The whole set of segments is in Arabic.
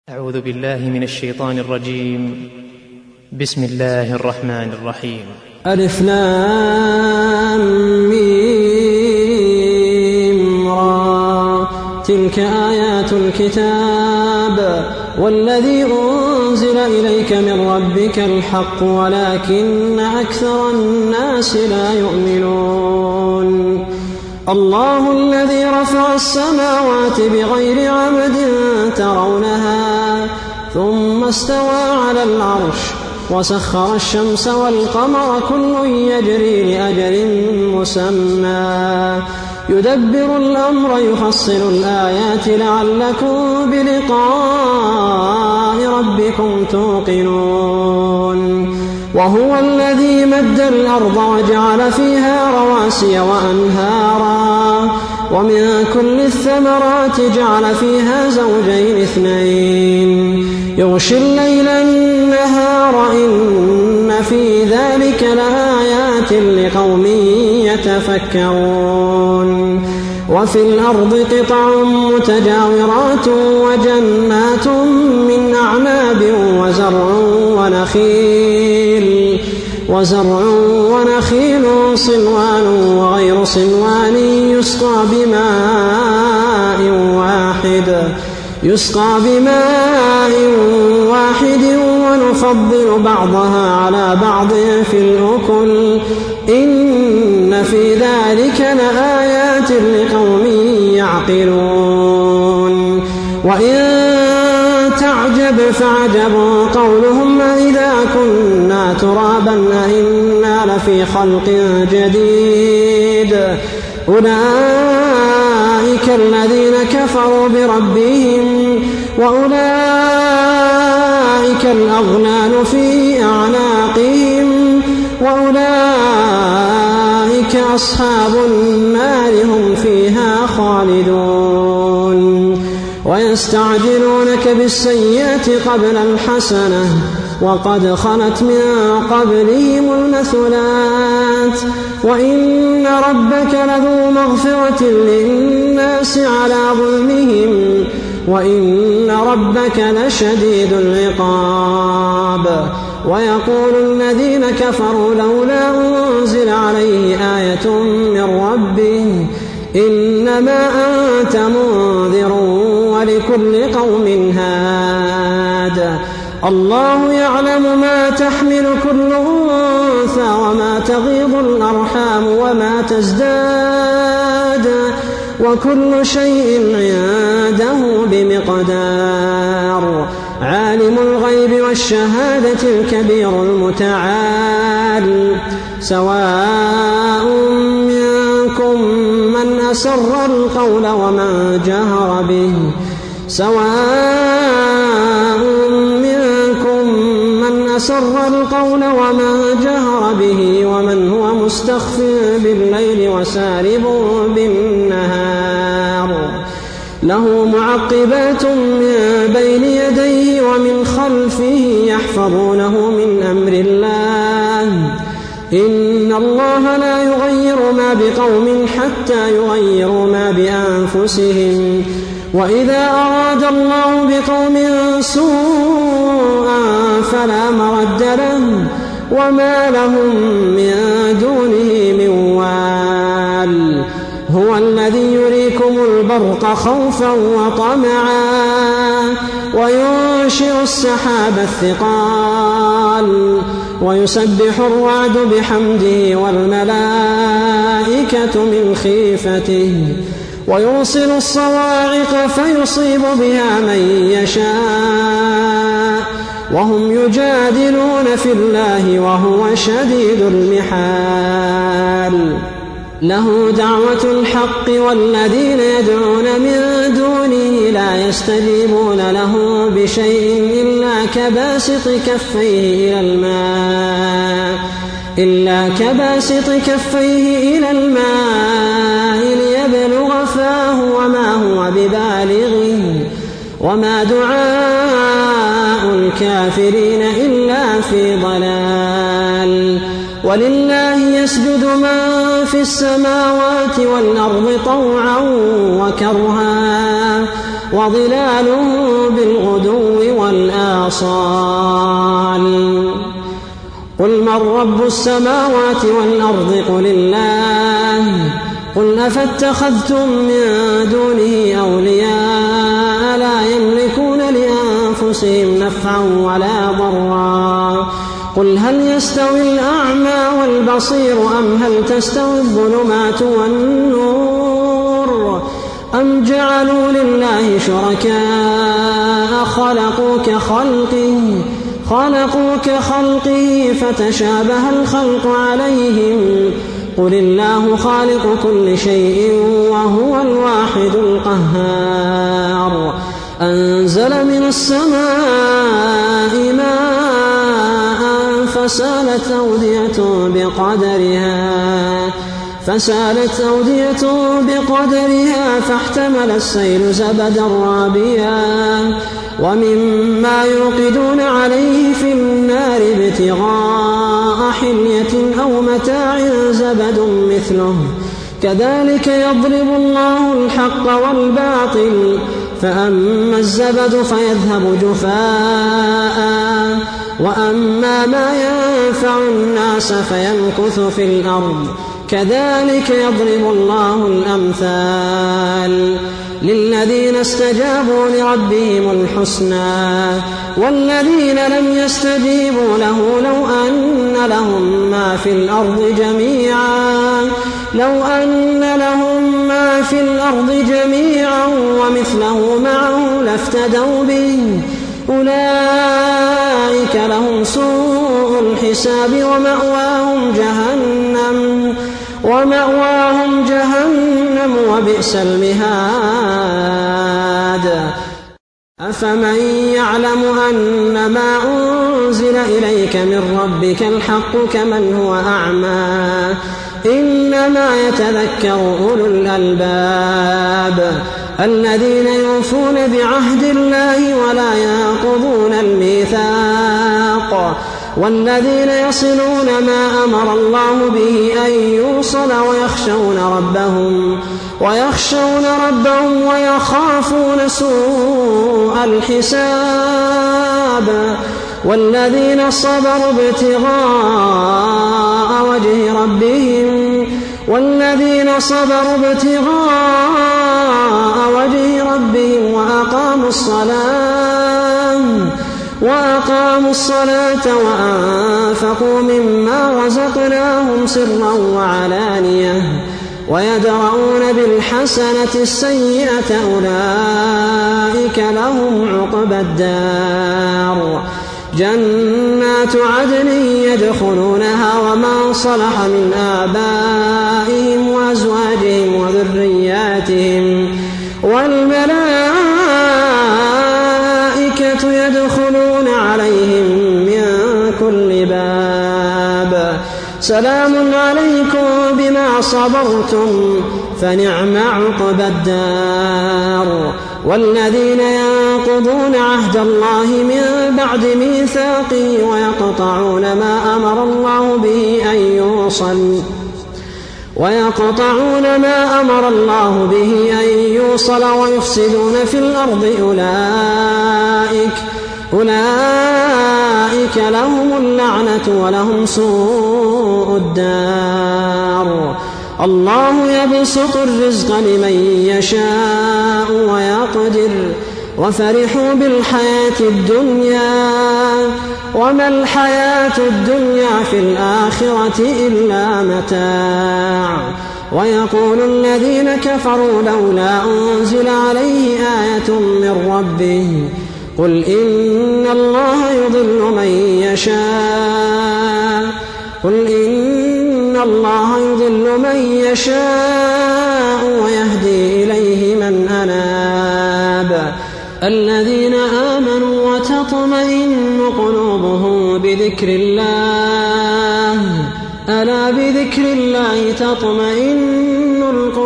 أعوذ بالله من الشيطان الرجيم. بسم الله الرحمن الرحيم. ألف لام ميم را تلك آيات الكتاب والذي أنزل إليك من ربك الحق ولكن أكثر الناس لا يؤمنون. الله الذي رفع السماوات بغير عمد ترونها ثم استوى على العرش وسخر الشمس والقمر كل يجري لأجل مسمى يدبر الأمر يفصل الآيات لعلكم بلقاء ربكم توقنون. وهو الذي مد الأرض وجعل فيها رواسي وأنهارا ومن كل الثمرات جعل فيها زوجين اثنين يغشي الليل النهار إن في ذلك لآيات لقوم يتفكرون. وفي الأرض قطع متجاورات وجنات من أعناب وزرع ونخيل صنوان وغير صنوان يسقى بماء واحد ونفضل بعضها على بعض في الأكل إن في ذلك لآيات لقوم يعقلون. وإن تعجب فعجب قولهم إذا كنا ترابا أئنا لفي خلق جديد أولئك الذين كفروا بربهم وأولئك الأغلال في أعناقهم وأولئك أصحاب النار هم فيها خالدون. ويستعجلونك بالسيئة قبل الحسنة وقد خلت من قبلهم المثلات وإن ربك لذو مغفرة للناس على ظلمهم وإن ربك لشديد العقاب. ويقول الذين كفروا لولا أنزل عليه آية من ربه إنما أنت منذر ولكل قوم هاد. الله يعلم ما تحمل كل أنثى وما تغيض الأرحام وما تزداد وكل شيء عنده بمقدار. عالم الغيب والشهادة الكبير المتعال. سواء منكم من أسر القول ومن جهر به ومن هو مستخف بالليل وسارب بالنهار. له معقبات من بين يديه ومن خلفه يحفظونه من أمر الله إن الله لا يغير ما بقوم حتى يغيروا ما بأنفسهم وإذا أراد الله بقوم سوءا فلا مرد له وما لهم من دونه من وال. هو الذي يريكم البرق خوفا وطمعا وينشئ السحاب الثقال ويسبح الرعد بحمده والملائكة من خيفته ويرسل الصواعق فيصيب بها من يشاء وهم يجادلون في الله وهو شديد المحال. له دعوة الحق والذين يدعون من دونه لا يستجيبون له بشيء إلا كباسط كفيه إلى الماء ليبلغ فاه وما هو ببالغه وما دعاء الكافرين إلا في ضلال. ولله يسجد من في السماوات والأرض طوعا وكرها وظلالهم بالغدو ولا صال. قل من رب السماوات والأرض قل الله. قل أفاتخذتم من دونه أولياء لا يملكون لأنفسهم نفعا ولا ضرا. قل هل يستوي الأعمى والبصير أم هل تستوي الظلمات والنور أم جعلوا لله شركاء خلقوا كخلقه فتشابه الخلق عليهم. قل الله خالق كل شيء وهو الواحد القهار. أنزل من السماء ماء فسالت أودية بقدرها فاحتمل السيل زبدا رابيا ومما يوقدون عليه في النار ابتغاء حلية أو متاع زبد مثله كذلك يضرب الله الحق والباطل فأما الزبد فيذهب جفاء وأما ما ينفع الناس فيمكث في الأرض كذلك يضرب الله الأمثال للذين استجابوا لربهم الحسنى والذين لم يستجيبوا له لو أن لهم ما في الأرض جميعا ومثله معه لافتدوا به أولئك لهم سوء الحساب ومأواهم جهنم وبئس المهاد. أفمن يعلم أن ما أنزل إليك من ربك الحق كمن هو أعمى إنما يتذكر أولو الألباب الذين يوفون بعهد الله ولا ينقضون الميثاق والذين يصلون ما أمر الله به أن يوصل ويخشون ربهم ويخافون سوء الحساب والذين صبروا ابتغاء وجه ربهم وأقاموا الصلاة وأنفقوا مما رزقناهم سرا وعلانية ويدرؤون بالحسنة السيئة أولئك لهم عقبى الدار جنات عدن يدخلونها ومن صلح من آبائهم وأزواجهم وذرياتهم والملائكة يدخلون عليهم من كل باب سلام عليكم بما صبرتم فنعم عقبى الدار. والذين ينقضون عهد الله من بعد ميثاقه ويقطعون ما أمر الله به أن يوصل ويفسدون في الأرض أولئك لهم اللعنة ولهم سوء الدار. الله يبسط الرزق لمن يشاء ويقدر وفرحوا بالحياة الدنيا وما الحياة الدنيا في الآخرة إلا متاع. ويقول الذين كفروا لولا أنزل عليه آية من ربه قل إن الله يضل من يشاء ويهدي إليه من أناب. الذين آمنوا وتطمئن قلوبهم بذكر الله ألا بذكر الله تطمئن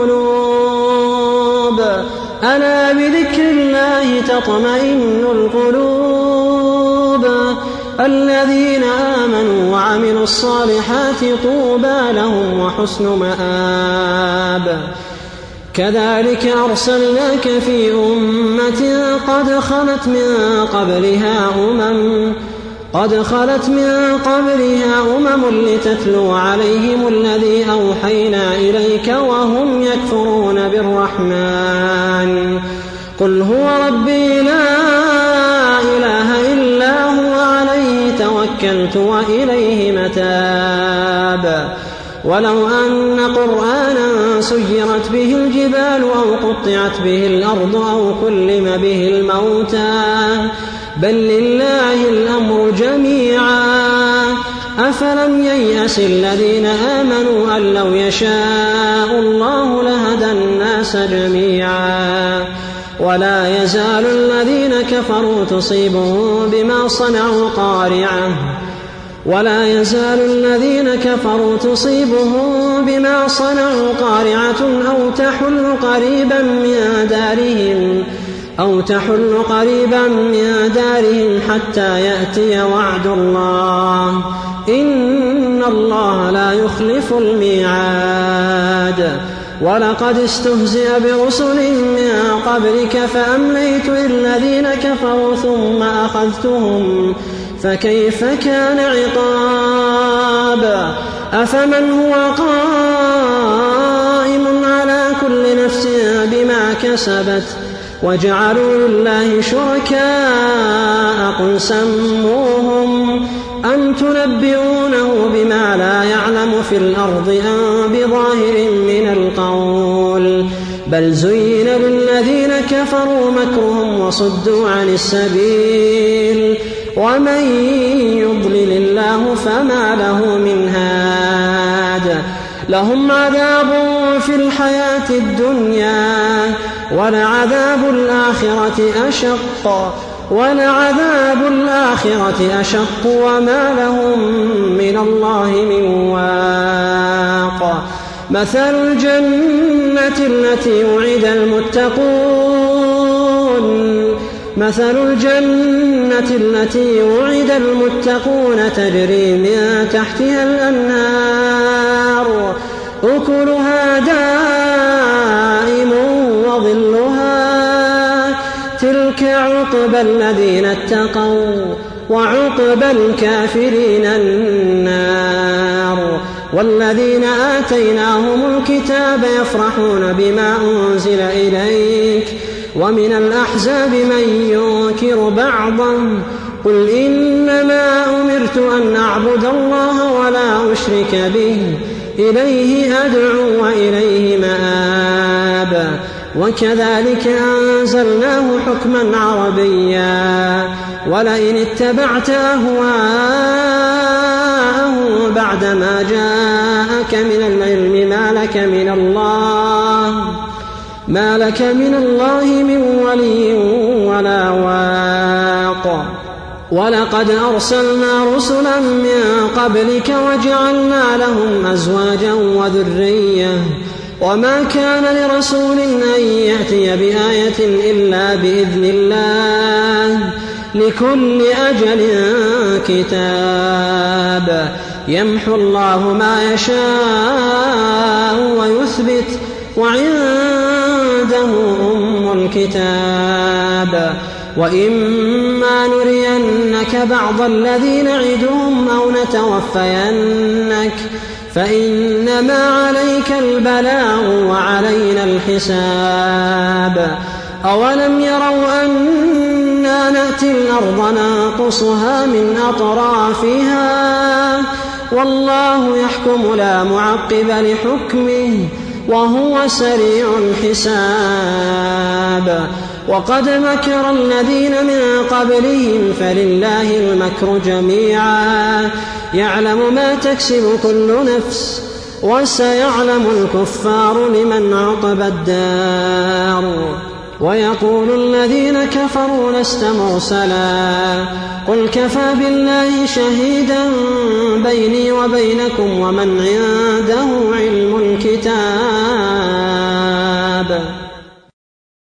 القلوب. الذين آمنوا وعملوا الصالحات طوبى لهم وحسن مآب. كذلك أرسلناك في أمة قد خلت من قبلها أمم لتتلو عليهم الذي أوحينا إليك وهم يكفرون بالرحمن قل هو ربي لا إله إلا هو عليه توكلت وإليه متاب ولو أن قرآنا سيرت به الجبال أو قطعت به الأرض أو كلم به الموتى بل لله الأمر جميعا أفلم ييأس الذين آمنوا أن لو يشاء الله لهدى الناس جميعا ولا يزال الذين كفروا تصيبهم بما صنعوا قارعة أو تحل قريبا من دارهم حتى يأتي وعد الله إن الله لا يخلف الميعاد ولقد استهزئ برسل من قبلك فأمليت للذين كفروا ثم أخذتهم فكيف كان عقاب أفمن هو قائم على كل نفس بما كسبت وجعلوا لله شركاء قل سموهم أم تنبئونه بما لا يعلم في الأرض أم بظاهر من القول بل زين للذين كفروا مكرهم وصدوا عن السبيل ومن يضلل الله فما له من هاد لهم عذاب في الحياة الدنيا ولعذاب الآخرة أشق وما لهم من الله من واق مثل الجنة التي وعد المتقون تجري من تحتها الأنهار أكلها دائم وظلها تلك عقبى الذين اتقوا وعقبى الكافرين النار والذين آتيناهم الكتاب يفرحون بما أنزل إليك ومن الأحزاب من ينكر بعضا قل إنما أمرت أن أعبد الله ولا أشرك به إليه أدعو وإليه مآب وكذلك أنزلناه حكما عربيا ولئن اتبعت أهواءهم بعدما جاءك من العلم ما لك من الله من ولي ولا واق ولقد أرسلنا رسلا من قبلك وجعلنا لهم أزواجا وذرية وما كان لرسول أن يأتي بآية إلا بإذن الله لكل أجل كتاب يمحو الله ما يشاء ويثبت وعنده أم الكتاب وإما نرينك بعض الذي نعدهم أو نتوفينك فإنما عليك البلاغ وعلينا الحساب أولم يروا أنا نأتي الأرض ننقصها من أطرافها والله يحكم لا معقب لحكمه وهو سريع الحساب وقد مكر الذين من قبلهم فلله المكر جميعا يعلم ما تكسب كل نفس وسيعلم الكفار لمن عقب الدار ويقول الذين كفروا لست مرسلا قل كفى بالله شهيدا بيني وبينكم ومن عنده علم الكتاب